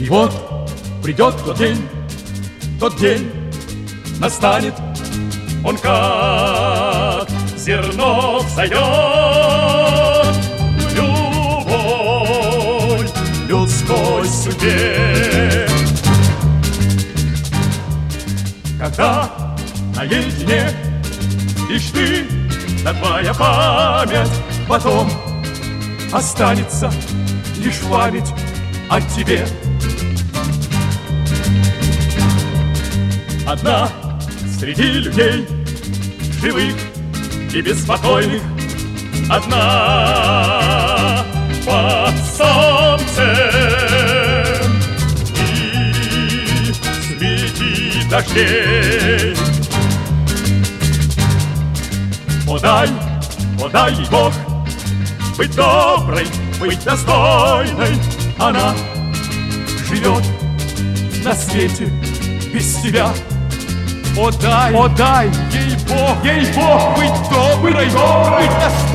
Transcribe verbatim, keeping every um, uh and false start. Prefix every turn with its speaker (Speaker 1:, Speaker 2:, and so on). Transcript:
Speaker 1: И вот придет тот день, тот день настанет, он как зерно взойдет в любой людской судьбе. Когда наедине лишь ты да твоя память, потом останется лишь память о тебе. Одна среди людей живых и беспокойных, одна под солнцем и среди дождей. О дай, о дай ей Бог быть доброй, быть достойной. Она живет на свете без тебя. О дай, о дай ей Бог, ей Бог быть доброй, быть достойной.